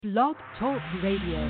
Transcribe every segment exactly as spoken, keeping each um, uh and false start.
Blog Talk Radio.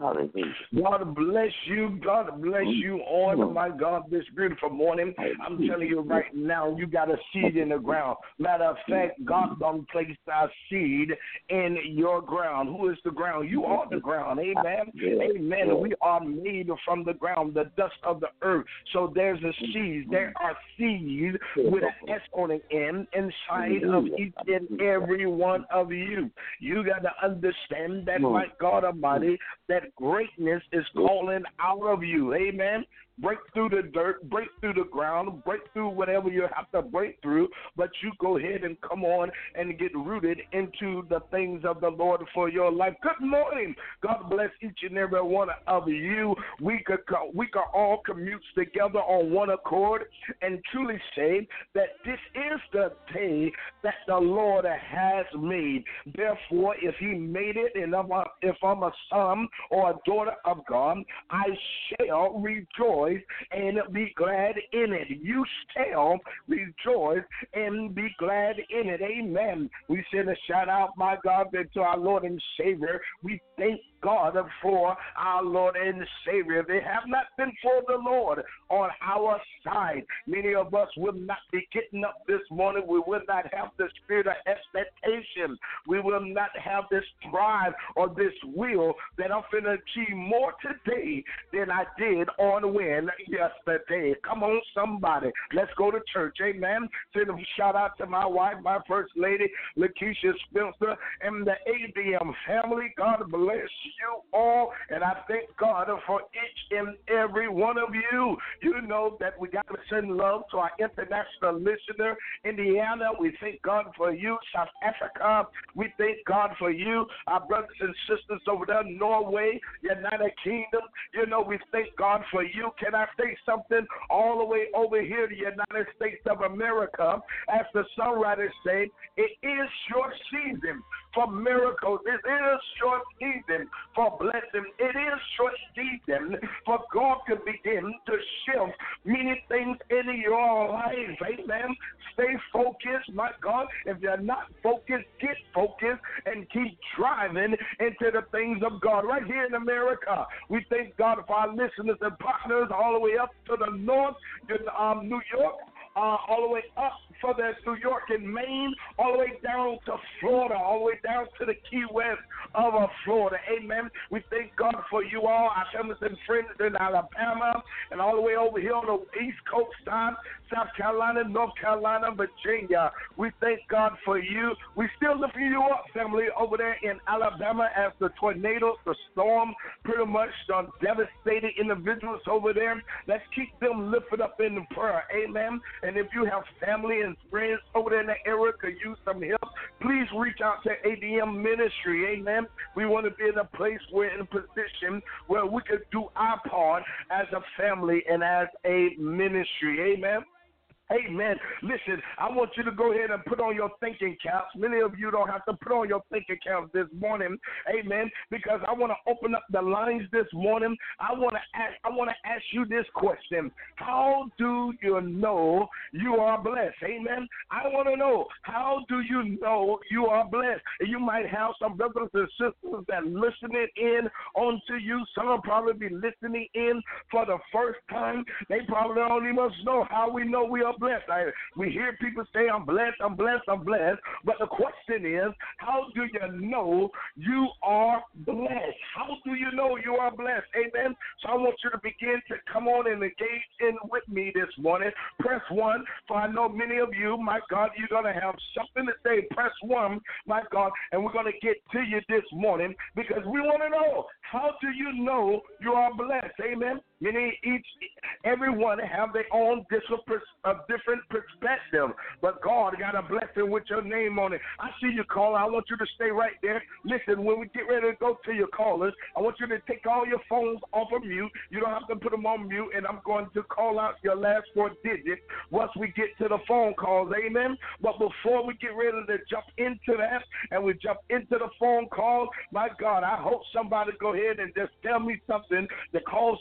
Hallelujah. God bless you. God bless you on, my God, this beautiful morning. I'm telling you right now, you got a seed in the ground. Matter of fact, God done placed our seed in your ground. Who is the ground? You are the ground. Amen. Amen. We are made from the ground, the dust of the earth. So there's a seed. There are seeds with an S on the end inside of each and every one of you. You got to understand that, my God Almighty, that greatness is calling out of you. Amen. Break through the dirt, break through the ground, break through whatever you have to break through, but you go ahead and come on and get rooted into the things of the Lord for your life. Good morning. God bless each and every one of you. We could we could all commute together on one accord and truly say that this is the day that the Lord has made. Therefore, if he made it, and if, I, if I'm a son or a daughter of God, I shall rejoice and be glad in it. You shall rejoice and be glad in it. Amen. We send a shout out, my God, to our Lord and Savior. We thank God for our Lord and Savior. They have not been for the Lord on our side. Many of us will not be getting up this morning. We will not have the spirit of expectation. We will not have this drive or this will that I'm going to achieve more today than I did on when yesterday. Come on, somebody. Let's go to church. Amen. Send a shout out to my wife, my first lady, Lakeisha Spencer, and the A D M family. God bless you all, and I thank God for each and every one of you. You know that we got to send love to our international listener, Indiana. We thank God for you, South Africa. We thank God for you, our brothers and sisters over there, Norway, United Kingdom. You know, we thank God for you. Can I say something? All the way over here to the United States of America, as the songwriters say, it is your season for miracles. It is your season for blessing. It is your season for God to begin to shift many things in your life. Amen. Stay focused, my God. If you're not focused, get focused and keep driving into the things of God. Right here in America, we thank God for our listeners and partners all the way up to the north in um, New York. Uh, all the way up for the New York and Maine, all the way down to Florida, all the way down to the Key West of uh, Florida. Amen. We thank God for you all, our families and friends in Alabama, and all the way over here on the East Coast time, South Carolina, North Carolina, Virginia. We thank God for you. We still lifting you up, family, over there in Alabama as the tornadoes, the storm, pretty much done devastated individuals over there. Let's keep them lifted up in prayer. Amen. And if you have family and friends over there in the area could use some help, please reach out to A D M Ministry. Amen. We want to be in a place where in a position where we could do our part as a family and as a ministry. Amen. Amen. Listen, I want you to go ahead and put on your thinking caps. Many of you don't have to put on your thinking caps this morning. Amen. Because I want to open up the lines this morning. I want to ask I want to ask you this question. How do you know you are blessed? Amen. I want to know, how do you know you are blessed? And you might have some brothers and sisters that listening in onto you. Some will probably be listening in for the first time. They probably don't even know how we know we are blessed. I, we hear people say, I'm blessed, I'm blessed, I'm blessed. But the question is, how do you know you are blessed? How do you know you are blessed? Amen. So I want you to begin to come on and engage in with me this morning. Press one, for I know many of you, my God, you're going to have something to say. Press one, my God, and we're going to get to you this morning because we want to know, how do you know you are blessed? Amen. Many, each, everyone have their own different, uh, different perspective, but God got a blessing with your name on it. I see you caller. I want you to stay right there. Listen, when we get ready to go to your callers, I want you to take all your phones off of mute. You don't have to put them on mute, and I'm going to call out your last four digits once we get to the phone calls. Amen. But before we get ready to jump into that and we jump into the phone call, my God, I hope somebody go ahead and just tell me something that calls me to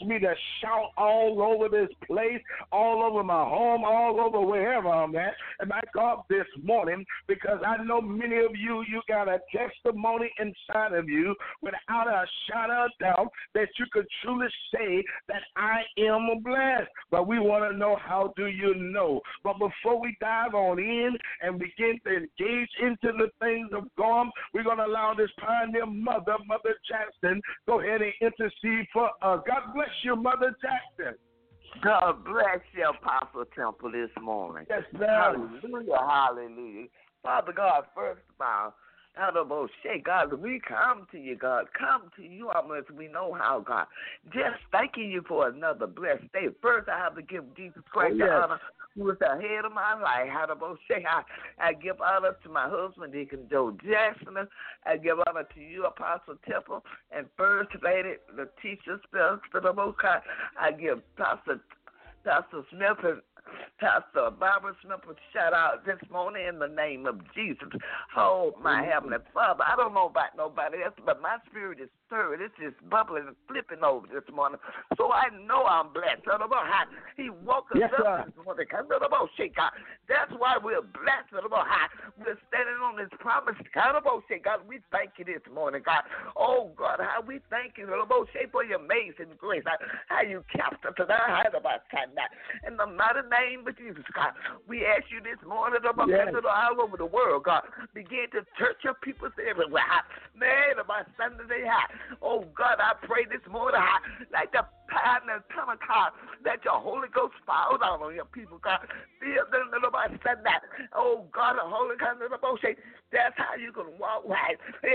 shout all over this place, all over my home, all over wherever I'm at. And my God, this morning, because I know many of you, you got a testimony inside of you without a shadow of doubt that you could truly say that I am blessed. But we want to know, how do you know? But before we dive on in and begin to engage into the things of God, we're going to allow this pioneer mother, Mother Jackson, go ahead and intercede for us. God bless you, Mother Jackson. God bless you, Apostle Temple, this morning. Yes, ma'am. Hallelujah, hallelujah. Father God, first of all, out of those shake, God, we come to you, God. Come to you almost we know how, God. Just thanking you for another blessed day. First, I have to give Jesus Christ oh, yes. the honor, who is the head of my life. How to both say, I, I give honor to my husband, Deacon Joe Jackson. I give honor to you, Apostle Temple, and First Lady Letitia Spells. For the most high, I give Pastor, Pastor Smith and Pastor Barbara Smith a shout out this morning in the name of Jesus. Oh, my Heavenly Father, I don't know about nobody else, but my spirit is stirred. It's just bubbling and flipping over this morning. So I know I'm blessed. He woke us yes, up sir. this morning. That's why we're blessed. We're standing on this promise. God, we thank you this morning, God. Oh, God, how we thank you for your amazing grace. How you kept us tonight. In the mighty name of Jesus, God, we ask you this morning about yes. all over the world, God. Begin to touch your people everywhere. Man, about Sunday, oh God, I pray this morning, like the pattern of Pentecost, that your Holy Ghost fall down on your people, God. Feel them about Sunday. Oh God, the Holy Ghost, that's how you can walk right.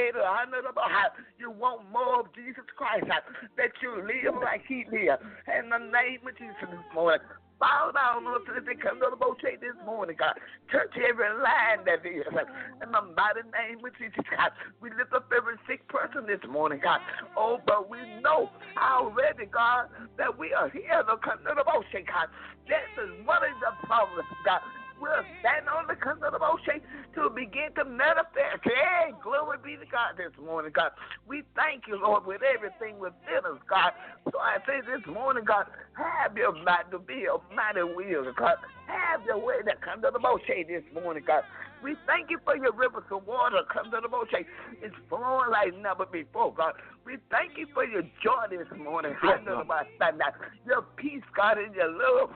You want more of Jesus Christ, that you live like he lived. In the name of Jesus this morning. Bow down on us as they come to the boat this morning, God. Touch every line that is. In the mighty name of Jesus, God. We lift up every sick person this morning, God. Oh, but we know already, God, that we are here to come to the boat, God. This is one of the problems, God. We'll stand on the come to the boat to begin to manifest. Hey, glory be to God this morning, God. We thank you, Lord, with everything within us, God. So I say this morning, God, have your might to be a mighty will, God. Have your way that come to the boat this morning, God. We thank you for your rivers of water come to the boat. It's flowing like never before, God. We thank you for your joy this morning. Yes, your peace, God, and your love,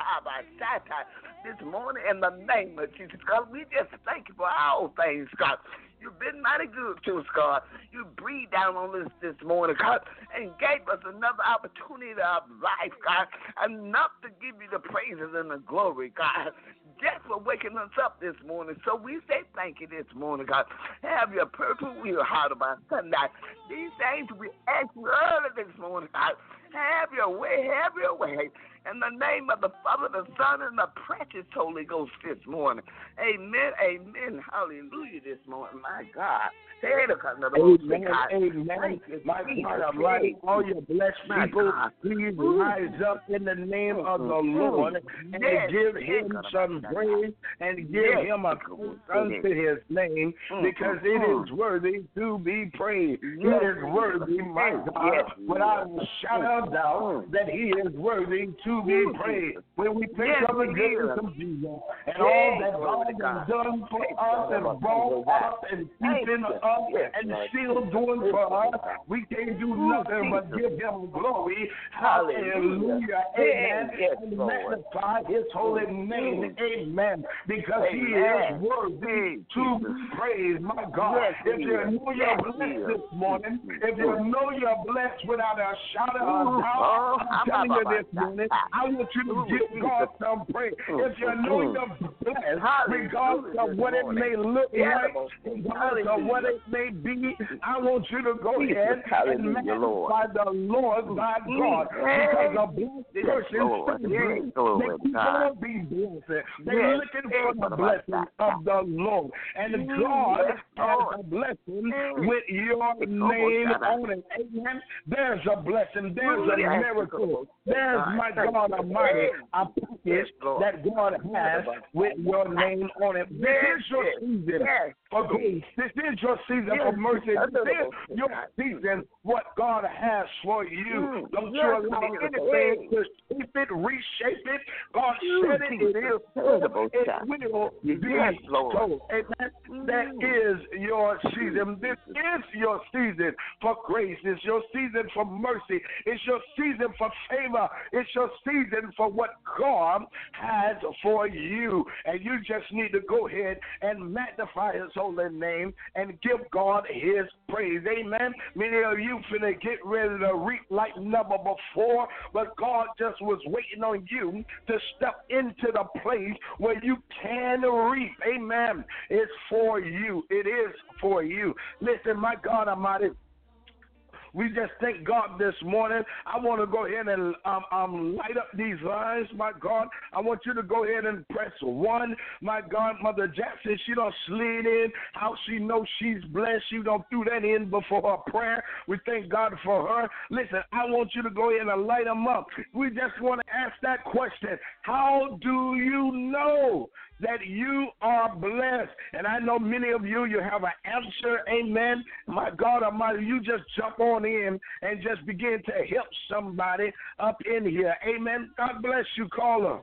this morning in the name of Jesus, God. We just thank you for all things, God. You've been mighty good to us, God. You breathed down on us this morning, God, and gave us another opportunity of life, God, enough to give you the praises and the glory, God, just for waking us up this morning. So we say thank you this morning, God. Have your perfect will, heart of our Sunday. These things we ask you early this morning, God. Have your way, have your way. In the name of the Father, the Son, and the precious Holy Ghost this morning. Amen, amen, hallelujah this morning, my God. Amen, amen. My God, I'm right. All your blessed people, please rise up in the name of the Lord and give him some praise and give him a praise unto his name, because it is worthy to be praised. He is worthy, my God, without a shadow of doubt that he is worthy to be praised. When we think of the goodness of Jesus and all that God has done for us and brought us and keeping us and still doing for us, we can't do nothing but give him glory. Hallelujah. Amen. And magnify his holy name. Amen. Because he is worthy to be praised. My God. If you know you're blessed this morning, if you know you're blessed without a shadow of doubt, I'm telling you this morning, I want you to give God some praise. If you know you're blessed, regardless of what it may look like, regardless of what it may be, I want you to go ahead and magnify the Lord thy God. Because a blessed person, they keep on being blessed. They're looking for the blessing of the Lord. And God has a blessing with your name on it. Amen. There's a blessing. There's a miracle There's, my God Almighty, a package that God has with your name on it. This is your season for grace. This is your season for mercy. This is your season, what God has for you. Don't you allow anything to shape it, reshape it. God said it, it is so. It will be so. Amen. That is your season. This is your season for grace. It's your season for mercy. It's your season for favor. It's your season for what God has for you. And you just need to go ahead and magnify his holy name and give God his praise. Amen. Many of you finna get ready to reap like never before, but God just was waiting on you to step into the place where you can reap. Amen. It's for you. It is for you. Listen, my God Almighty, we just thank God this morning. I want to go ahead and um, um, light up these lines, my God. I want you to go ahead and press one. My God, Mother Jackson, she don't slid in. How she knows she's blessed. She don't threw that in before her prayer. We thank God for her. Listen, I want you to go ahead and light them up. We just want to ask that question. How do you know that you are blessed? And I know many of you, you have an answer. Amen. My God Almighty, you just jump on in and just begin to help somebody up in here. Amen. God bless you, caller.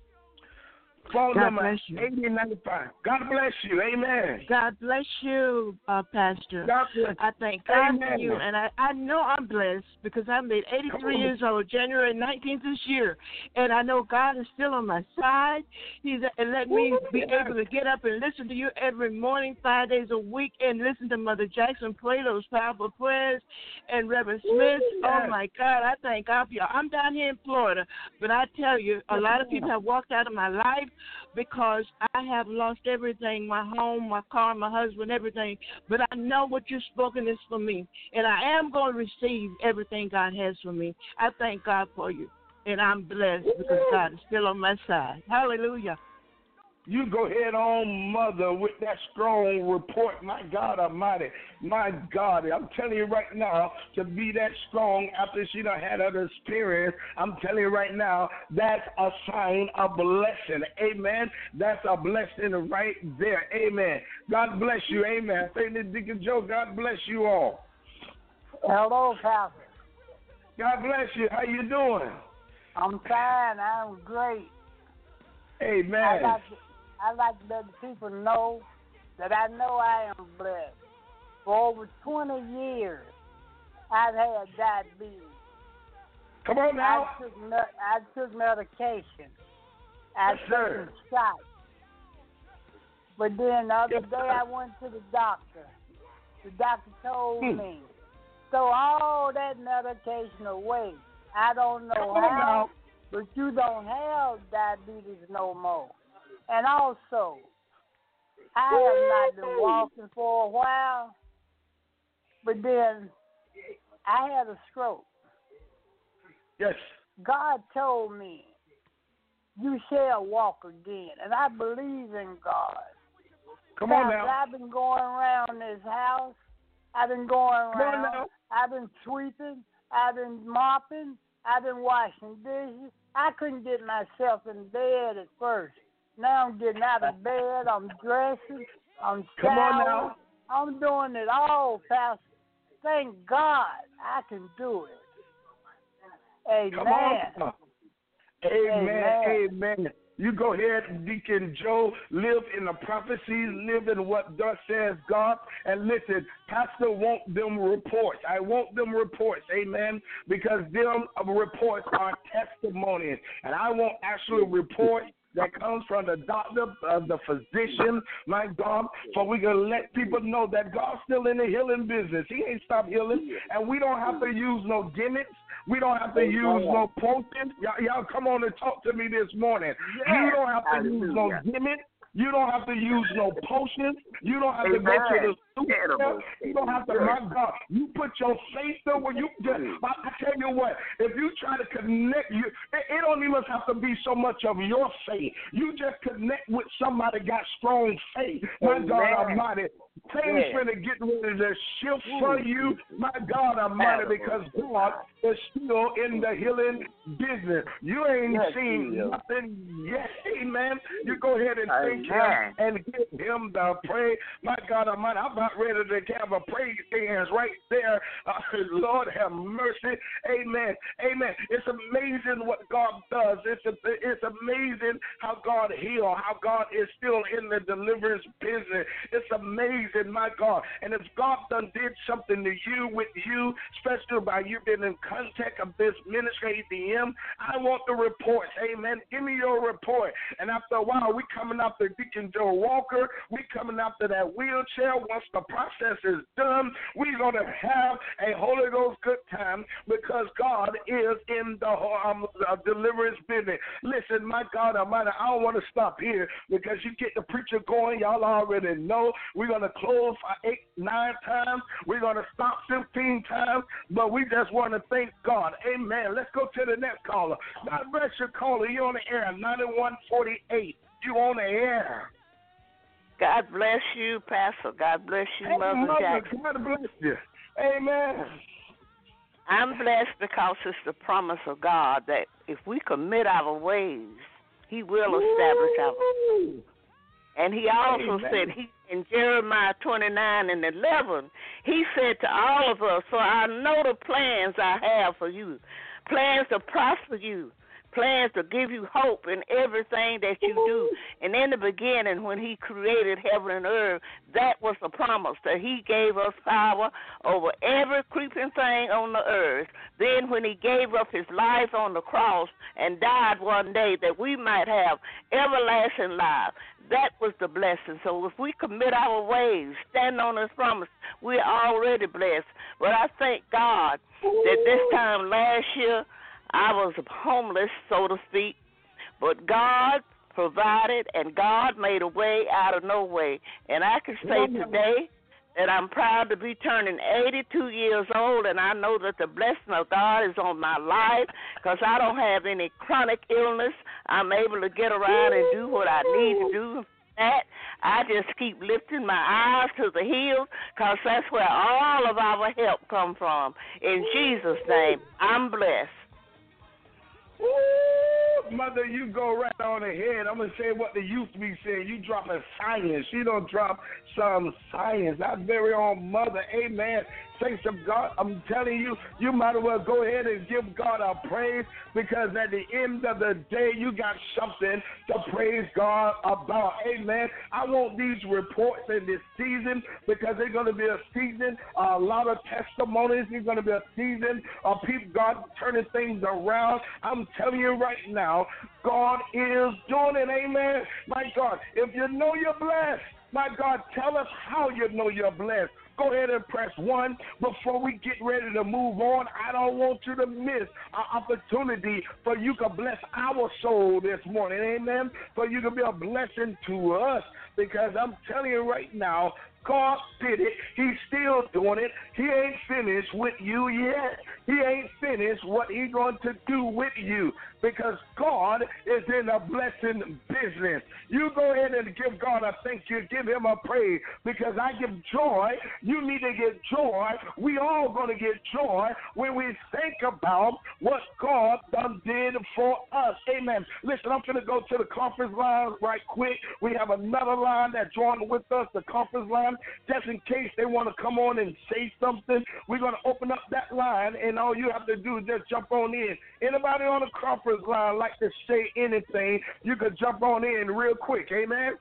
Phone God number bless you. eighty ninety-five. God bless you. Amen. God bless you, uh, Pastor. God bless. I thank God Amen. for you, and I, I know I'm blessed because I made eighty-three years old, January nineteenth this year, and I know God is still on my side. He's uh, let me be able to get up and listen to you every morning, five days a week, and listen to Mother Jackson pray those powerful prayers, and Reverend Smith. Oh my God, I thank God for you. I'm down here in Florida, but I tell you, a lot of people have walked out of my life because I have lost everything, my home, my car, my husband, everything. But I know what you've spoken is for me, and I am going to receive everything God has for me. I thank God for you, and I'm blessed because God is still on my side. Hallelujah. You go ahead on, Mother, with that strong report. My God Almighty, my God, I'm telling you right now, to be that strong after she done had her experience, I'm telling you right now, that's a sign of blessing. Amen. That's a blessing right there. Amen. God bless you. Amen. Say this, Deacon Joe, God bless you all. Hello, Pastor. God bless you. How you doing? I'm fine. I'm great. Amen. I like to, I like to let the people know that I know I am blessed. For over twenty years, I've had diabetes. Come on now. I took, I took medication. I Yes, took sir. some shots. But then the other Yes, day sir. I went to the doctor. The doctor told Hmm. me, throw all that medication away. I don't know Come on how, now. but you don't have diabetes no more. And also, I have not been walking for a while, but then I had a stroke. Yes. God told me, you shall walk again. And I believe in God. Come on Pastor, now. I've been going around this house. I've been going Come on around. now. I've been sweeping. I've been mopping. I've been washing dishes. I couldn't get myself in bed at first. Now I'm getting out of bed. I'm dressing. I'm Come on showering. now. I'm doing it all, Pastor. Thank God I can do it. Amen. Come on. Amen. Amen. Amen. You go ahead, Deacon Joe, live in the prophecies, live in what thus says God. And listen, Pastor want them reports. I want them reports, amen, because them reports are testimonies. And I want actual reports that comes from the doctor, uh, the physician, my God, for we can let people know that God's still in the healing business. He ain't stopped healing, and we don't have to use no gimmicks. We don't have to use no potions. Y'all, y'all come on and talk to me this morning. You don't have to use no gimmicks. You don't have to use no potions. You don't have to go to the super. You don't have to, my God, you put your faith there where you just, I tell you what, if you try to connect, you, it, it don't even have to be so much of your faith. You just connect with somebody got strong faith. My God Almighty, things finna get ready to shift for you. My God Almighty, because God is still in the healing business. You ain't seen nothing yet. Amen. You go ahead and thank him and give him the praise. My God Almighty, I'm about ready to have a praise hands right there. Uh, Lord have mercy. Amen. Amen. It's amazing what God does. It's a, it's amazing how God heals, how God is still in the deliverance business. It's amazing, my God. And if God done did something to you, with you, especially by you being in contact of this ministry, A D M, I want the reports. Amen. Give me your report. And after a while, we coming after Deacon Joe Walker. We coming after that wheelchair. Once the process is done, we're going to have a Holy Ghost good time because God is in the um, uh, deliverance business. Listen, my God Almighty, I don't want to stop here because you get the preacher going. Y'all already know we're going to close for eight, nine times. We're going to stop fifteen times, but we just want to thank God. Amen. Let's go to the next caller. God bless you, caller. You're on the air, ninety-one forty-eight. You on the air. God bless you, Pastor. God bless you, Hey, Mother, Mother Jackson. God bless you. Amen. I'm blessed because it's the promise of God that if we commit our ways, he will establish our ways. And he also Amen. said, he, in Jeremiah twenty-nine and eleven, he said to all of us, for I know the plans I have for you, plans to prosper you, plans to give you hope in everything that you do. And in the beginning, when he created heaven and earth, that was the promise, that he gave us power over every creeping thing on the earth. Then when he gave up his life on the cross and died one day that we might have everlasting life, that was the blessing. So if we commit our ways, stand on his promise, we're already blessed. But I thank God that this time last year, I was homeless, so to speak, but God provided and God made a way out of no way. And I can say today that I'm proud to be turning eighty-two years old, and I know that the blessing of God is on my life because I don't have any chronic illness. I'm able to get around and do what I need to do. That I just keep lifting my eyes to the hills because that's where all of our help comes from. In Jesus' name, I'm blessed. Ooh, Mother, you go right on ahead. I'm going to say what the youth be saying. You dropping science. She don't drop some science. Our very own Mother. Amen. Saints of God, I'm telling you, you might as well go ahead and give God a praise because at the end of the day, you got something to praise God about. Amen. I want these reports in this season because there's going to be a season, a lot of testimonies. There's going to be a season of people, God turning things around. I'm telling you right now, God is doing it. Amen. My God, if you know you're blessed, my God, tell us how you know you're blessed. Go ahead and press one. Before we get ready to move on, I don't want you to miss an opportunity for you to bless our soul this morning. Amen. For you to be a blessing to us because I'm telling you right now, God did it. He's still doing it. He ain't finished with you yet. He ain't finished what he's going to do with you because God is in a blessing business. You go ahead and give God a thank you. Give him a praise because I give joy. You need to get joy. We all going to get joy when we think about what God done did for us. Amen. Listen, I'm going to go to the conference line right quick. We have another line that joined with us, the conference line. Just in case they want to come on and say something, we're going to open up that line, and all you have to do is just jump on in. Anybody on the conference line like to say anything, you can jump on in real quick. Amen?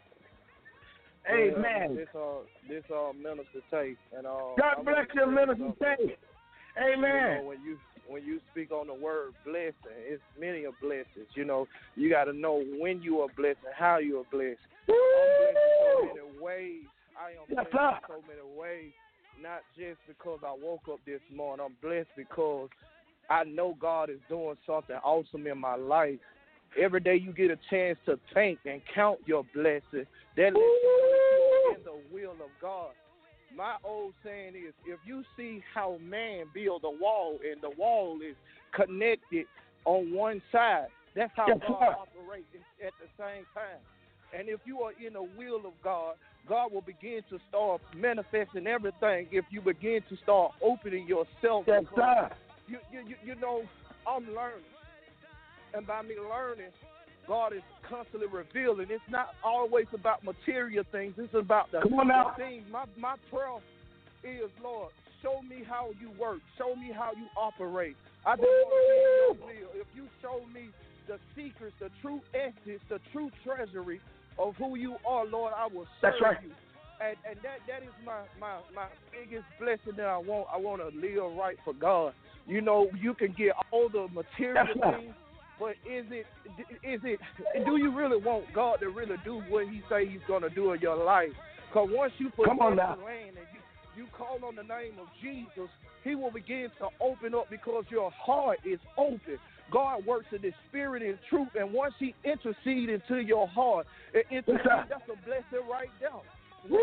Amen. Uh, this uh, this uh, Minister Tate. And, uh, God I'm bless you, Minister Tate. Amen. You know, when you when you speak on the word blessing, it's many of blessings. You know, you got to know when you are blessed and how you are blessed. Woo! I'm blessed in so many ways. I am Yes, blessed sir. in so many ways, not just because I woke up this morning. I'm blessed because I know God is doing something awesome in my life. Every day you get a chance to think and count your blessings. That lets you know that you're in the will of God. My old saying is, if you see how man build a wall and the wall is connected on one side, that's how yes, God sir. operates at the same time. And if you are in the will of God, God will begin to start manifesting everything if you begin to start opening yourself. Yes, sir. You, you, you, you know, I'm learning. And by me learning, God is constantly revealing. It's not always about material things. It's about the, Come on now. the things. My, my prayer is, Lord, show me how you work. Show me how you operate. I just want to be in your will. If you show me the secrets, the true essence, the true treasury of who you are, Lord, I will serve That's right. you. And and that, that is my, my, my biggest blessing that I want. I want to live right for God. You know, you can get all the material That's right. things, but is it is it do you really want God to really do what He say He's gonna do in your life? Because once you put Come on in now. the land and you, you call on the name of Jesus, He will begin to open up because your heart is open. God works in the spirit and truth, and once He intercedes into your heart, it intercedes, that's a blessing right there. When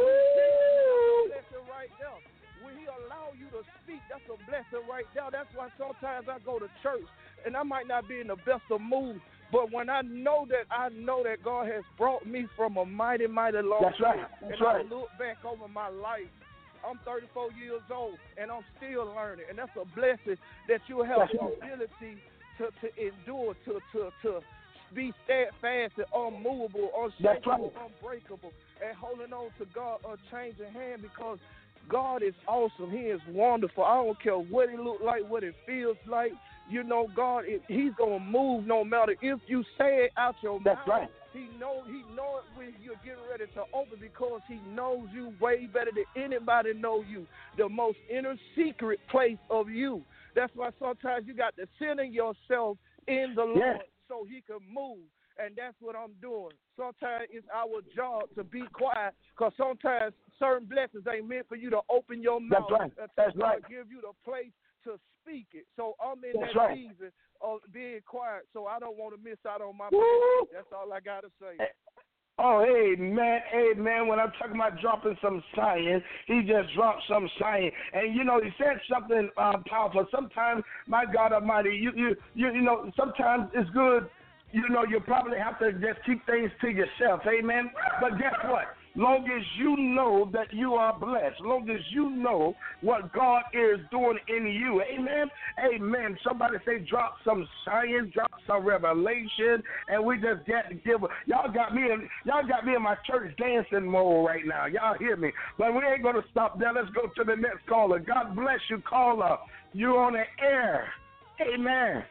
He that's a blessing right there. When He allow you to speak, that's a blessing right there. That's why sometimes I go to church, and I might not be in the best of mood, but when I know that I know that God has brought me from a mighty, mighty long That's right. way, That's and right. I look back over my life, I'm thirty-four years old, and I'm still learning, and that's a blessing that you have That's the right. ability to, to endure, to, to, to be steadfast and unmovable, unshakable, right. unbreakable, and holding on to God unchanging hand, because God is awesome. He is wonderful. I don't care what it looks like, what it feels like. You know, God, it, He's going to move no matter if you say it out your That's mouth. right. He know He know it when you're getting ready to open, because He knows you way better than anybody know you, the most inner secret place of you. That's why sometimes you got to center yourself in the Lord Yes. so He can move. And that's what I'm doing. Sometimes it's our job to be quiet, because sometimes certain blessings ain't meant for you to open your mouth. That's right. That's God right. give you the place to speak it. So I'm in That's that right. season of being quiet, so I don't want to miss out on my Woo! blessing. That's all I got to say. Oh, amen, amen. When I'm talking about dropping some science, he just dropped some science. And, you know, he said something uh, powerful. Sometimes, my God Almighty, you, you, you, you know, sometimes it's good, you know, you probably have to just keep things to yourself, amen. But guess what? Long as you know that you are blessed, long as you know what God is doing in you, amen, amen. Somebody say drop some science, drop some revelation, and we just got to give. Y'all got me in, y'all got me in my church dancing mode right now. Y'all hear me? But we ain't gonna stop there. Let's go to the next caller. God bless you, caller. You're on the air, amen.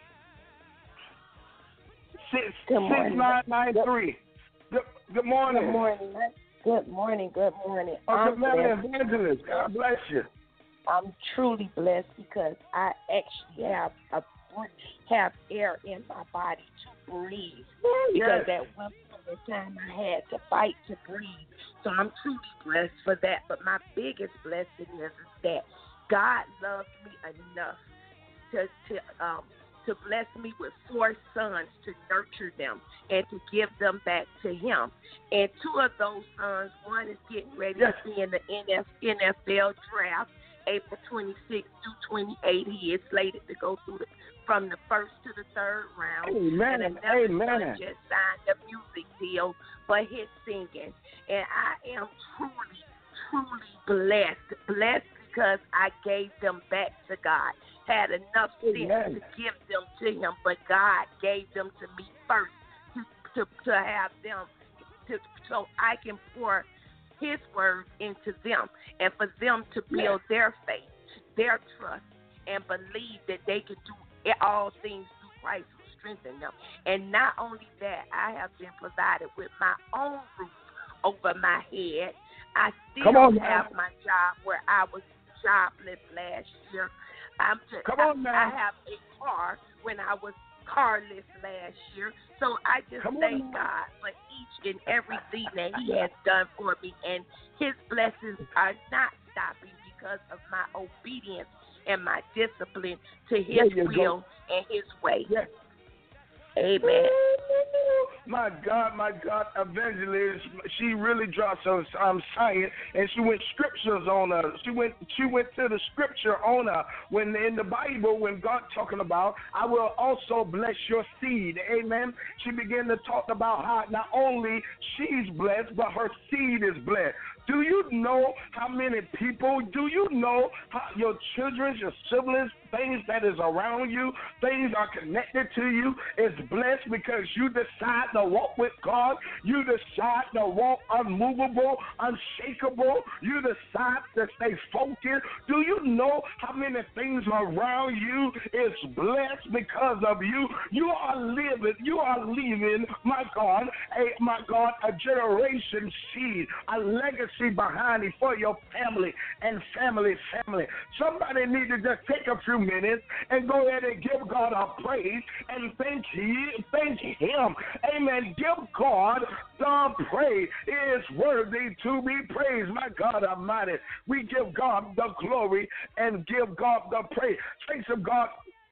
Six six nine nine three. Good good morning. Good morning. Good morning. Good morning. Oh, good morning, I'm blessed. evangelist. God bless you. I'm truly blessed because I actually have a have air in my body to breathe. Because Yes. at one point in time I had to fight to breathe. So I'm truly blessed for that. But my biggest blessing is, is that God loves me enough to to um to bless me with four sons to nurture them and to give them back to Him. And two of those sons, one is getting ready Yes. to be in the N F L draft, April twenty-sixth through twenty-eighth. He is slated to go through the, from the first to the third round. Amen. And another Amen. son just signed a music deal for his singing. And I am truly, truly blessed. Blessed because I gave them back to God. Had enough sense Amen. to give them to Him, but God gave them to me first to to, to have them, to, so I can pour His word into them, and for them to build their faith, their trust, and believe that they can do all things through Christ who strengthens them. And not only that, I have been provided with my own roof over my head. I still Come on, have man. my job where I was jobless last year. I'm just, Come on, I, man. I have a car when I was carless last year. So I just Come on, thank man. God for each and everything that He has done for me. And His blessings are not stopping because of my obedience and my discipline to His There you will go. and His way. Yes. Amen. My God, my God, evangelist, she really dropped some um, science, and she went scriptures on her. She went, she went to the scripture on her when in the Bible, when God talking about, I will also bless your seed. Amen. She began to talk about how not only she's blessed, but her seed is blessed. Do you know how many people, do you know how your children, your siblings, things that is around you, things are connected to you, is blessed because you decide to walk with God. You decide to walk unmovable, unshakable. You decide to stay focused. Do you know how many things around you is blessed because of you? You are living, you are leaving, my God, a my God, a generation seed, a legacy behind it for your family and family, family. Somebody need to just take a few minutes and go ahead and give God a praise and thank Him. Thank Him. Amen. Give God the praise. He is worthy to be praised. My God Almighty. We give God the glory and give God the praise. Thanks of God.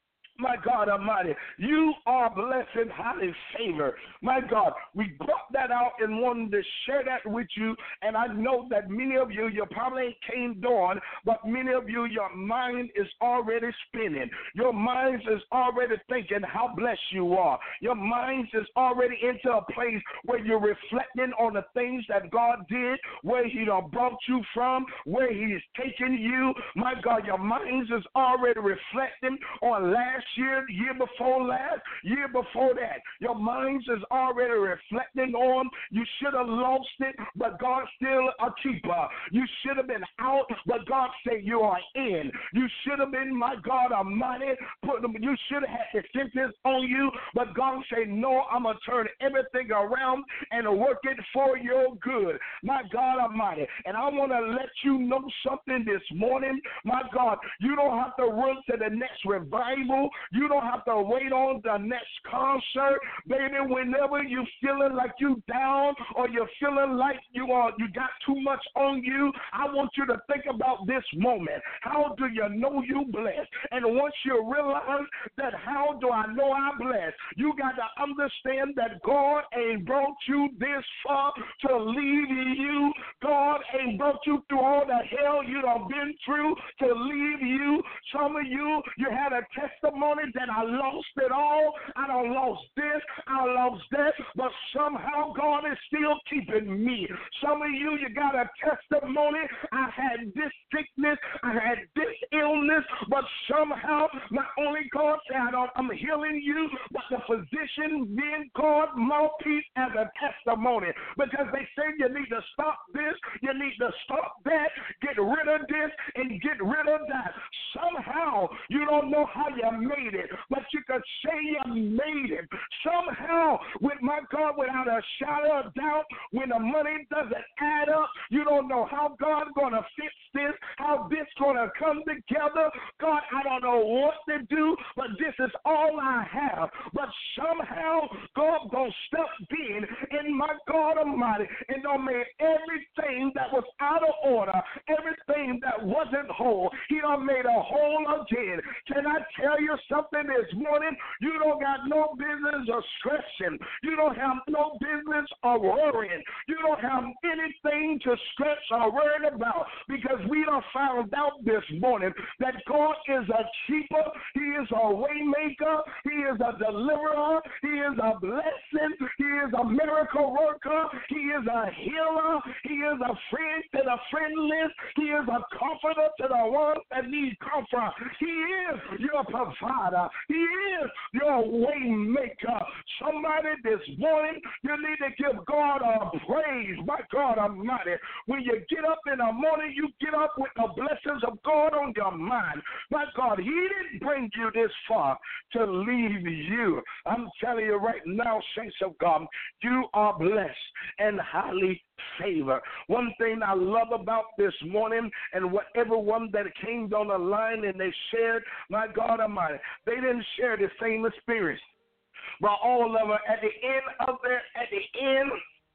My God Almighty, you are blessed and highly favored. My God, we brought that out and wanted to share that with you. And I know that many of you, you probably came dawn, but many of you, your mind is already spinning. Your mind is already thinking how blessed you are. Your mind is already into a place where you're reflecting on the things that God did, where He done brought you from, where He's taken you. My God, your mind is already reflecting on last year, year before last, year before that. Your mind is already reflecting on you should have lost it, but God's still a keeper. You should have been out, but God said you are in. You should have been, my God Almighty, put them, you should have had the sentence on you, but God said, no, I'm going to turn everything around and work it for your good. My God Almighty. And I want to let you know something this morning. My God, you don't have to run to the next revival. You don't have to wait on the next concert. Baby, whenever you're feeling like you down or you're feeling like you are you got too much on you, I want you to think about this moment. How do you know you blessed? And once you realize that how do I know I'm blessed, you got to understand that God ain't brought you this far to leave you. God ain't brought you through all the hell you done been through to leave you. Some of you, you had a testimony that I lost it all. I done lost this. I lost that. But somehow God is still keeping me. Some of you, you got a testimony. I had this sickness. I had this illness. But somehow, not only God said I'm healing you, but the physician being God mouthpiece as a testimony. Because they say you need to stop this. You need to stop that. Get rid of this and get rid of that. Somehow, you don't know how you made it, but you could say you made it. Somehow, with my God, without a shadow of doubt, when the money doesn't add up, you don't know how God's going to fix this, how this going to come together. God, I don't know what to do, but this is all I have. But somehow, God going to step in, and my God Almighty, and don't make everything that was out of order, everything that wasn't whole, He done made a whole again. Can I tell you something this morning? You don't got no business of stressing. You don't have no business of worrying. You don't have anything to stress or worry about, because we done found out this morning that God is a keeper. He is a way maker. He is a deliverer. He is a blessing. He is a miracle worker. He is a healer. He is a friend to the friendless. He is a comforter to the ones that need comfort. He is your provider. He is your way maker. Somebody this morning, you need to give God a praise. My God Almighty. When you get up in the morning, you get up with the blessings of God on your mind. My God, He didn't bring you this far to leave you. I'm telling you right now, saints of God, you are blessed and highly favored. One thing I love about this morning, and what everyone that came on the line and they shared, my God Almighty, they didn't share the same experience. But all of them at the end of their at the end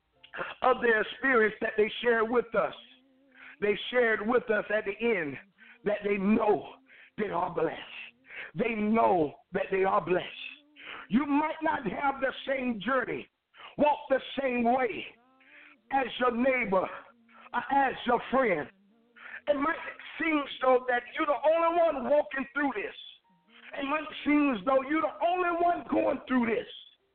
of their experience that they shared with us, they shared with us at the end that they know they are blessed. They know that they are blessed. You might not have the same journey, walk the same way as your neighbor, or as your friend. It might seem so that you're the only one walking through this. It might seem as though you're the only one going through this.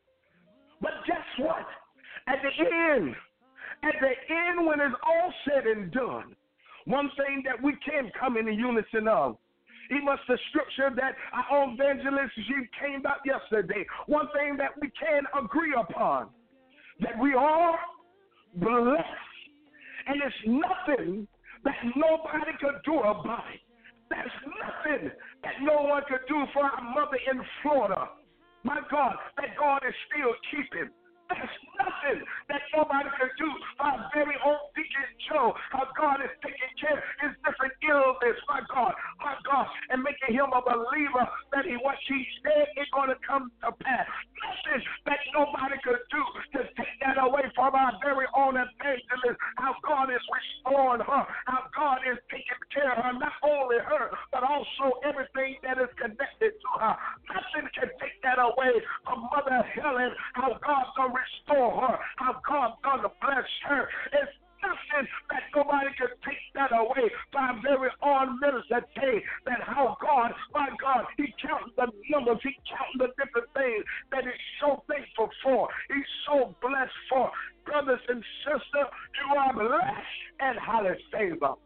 But guess what? At the end, at the end when it's all said and done, one thing that we can come in unison of, even the scripture that our own evangelist she came out yesterday, one thing that we can agree upon, that we are blessed. And it's nothing that nobody could do about it. There's nothing that no one could do for our mother in Florida. My God, that God is still keeping. There's nothing that nobody can do for our very own Deacon Joe. How God is taking care of his different illness, my God, my God, and making him a believer that he what he said is going to come to pass. Nothing that nobody could do to take that away from our very own evangelist. How God is restoring her. How God is taking care of her, not only her, but also everything that is connected to her. Nothing can take that away from Mother Helen. How God's going to restore her, how God's going to bless her. It's nothing that nobody can take that away from very own Minister Tay, that how God, my God, he counts the numbers, he counts the different things that he's so thankful for, he's so blessed for. Brothers and sisters, you are blessed and highly favored.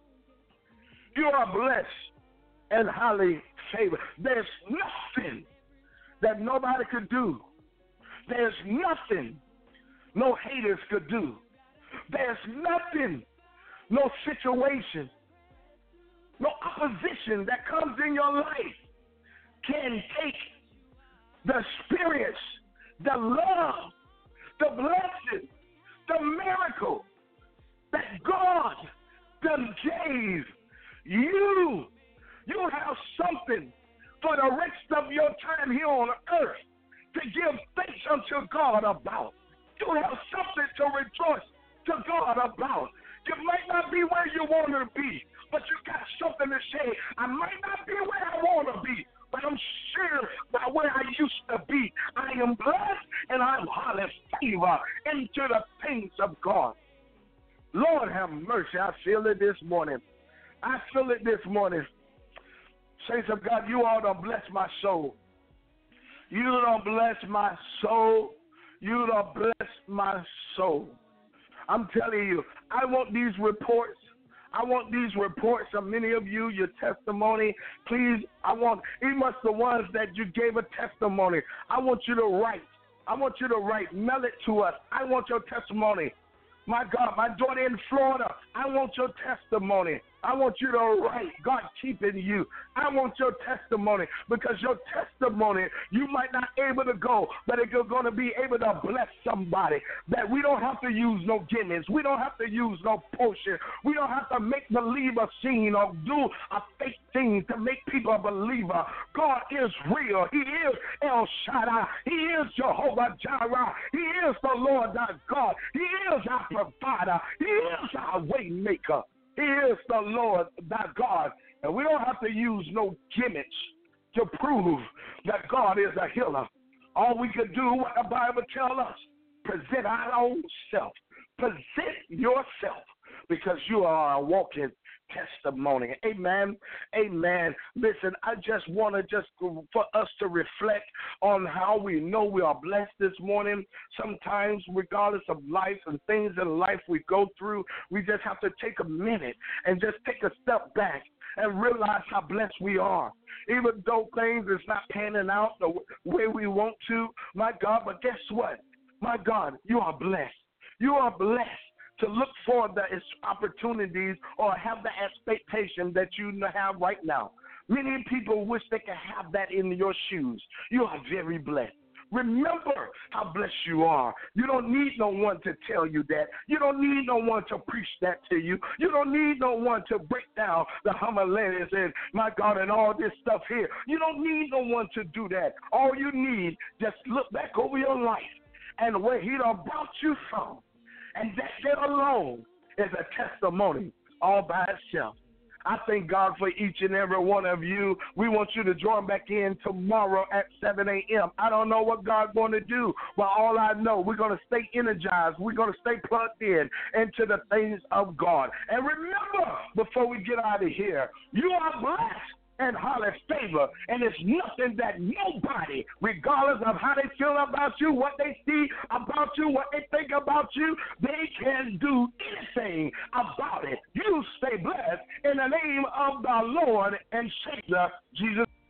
You are blessed and highly favored. There's nothing that nobody could do. There's nothing no haters could do. There's nothing, no situation, no opposition that comes in your life can take the experience, the love, the blessing, the miracle that God done gave you. You have something for the rest of your time here on earth to give thanks unto God about. You have something to rejoice to God about. You might not be where you want to be, but you got something to say. I might not be where I want to be, but I'm sure by where I used to be, I am blessed and I'm highly favored into the things of God. Lord have mercy. I feel it this morning. I feel it this morning. Saints of God, you all don't bless my soul. You don't bless my soul. You don't bless my soul. I'm telling you, I want these reports. I want these reports of many of you, your testimony. Please, I want, even the ones that you gave a testimony, I want you to write. I want you to write. Mail it to us. I want your testimony. My God, my daughter in Florida, I want your testimony. I want you to write, God keeping you. I want your testimony, because your testimony, you might not be able to go, but if you're going to be able to bless somebody, that we don't have to use no gimmicks. We don't have to use no potion. We don't have to make believe a scene or do a fake thing to make people a believer. God is real. He is El Shaddai. He is Jehovah Jireh. He is the Lord our God. He is our provider. He is our way maker. He is the Lord thy God. And we don't have to use no gimmicks to prove that God is a healer. All we can do, what the Bible tells us, present our own self. Present yourself, because you are a walking testimony. Amen. Amen. Listen, I just want to just for us to reflect on how we know we are blessed this morning. Sometimes, regardless of life and things in life we go through, we just have to take a minute and just take a step back and realize how blessed we are. Even though things is not panning out the way we want to, my God, but guess what? My God, you are blessed. You are blessed to look for the opportunities or have the expectation that you have right now. Many people wish they could have that in your shoes. You are very blessed. Remember how blessed you are. You don't need no one to tell you that. You don't need no one to preach that to you. You don't need no one to break down the homilies and, my God, and all this stuff here. You don't need no one to do that. All you need, just look back over your life and where he done brought you from. And that there alone is a testimony all by itself. I thank God for each and every one of you. We want you to join back in tomorrow at seven a.m. I don't know what God's going to do, but all I know, we're going to stay energized. We're going to stay plugged in into the things of God. And remember, before we get out of here, you are blessed and highly favored, and it's nothing that nobody, regardless of how they feel about you, what they see about you, what they think about you, they can do anything about it. You stay blessed in the name of the Lord and Savior, Jesus